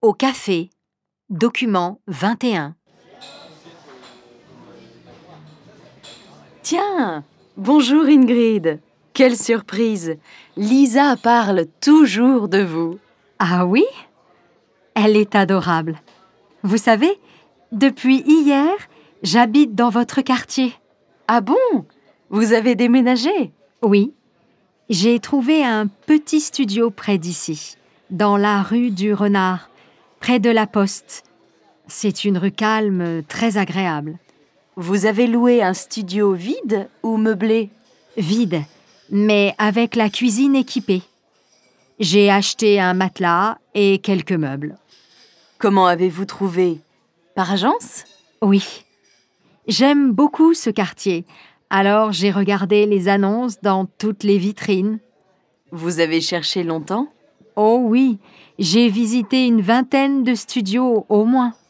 Au café, document 21. Tiens, bonjour Ingrid. Quelle surprise! Lisa parle toujours de vous. Ah oui? Elle est adorable. Vous savez, depuis hier, j'habite dans votre quartier. Ah bon? Vous avez déménagé? Oui, j'ai trouvé un petit studio près d'ici, dans la rue du Renard, près de la Poste. C'est une rue calme, très agréable. Vous avez loué un studio vide ou meublé? Vide, mais avec la cuisine équipée. J'ai acheté un matelas et quelques meubles. Comment avez-vous trouvé? Par agence? Oui, j'aime beaucoup ce quartier, alors j'ai regardé les annonces dans toutes les vitrines. Vous avez cherché longtemps? Oh oui, j'ai visité une vingtaine de studios au moins.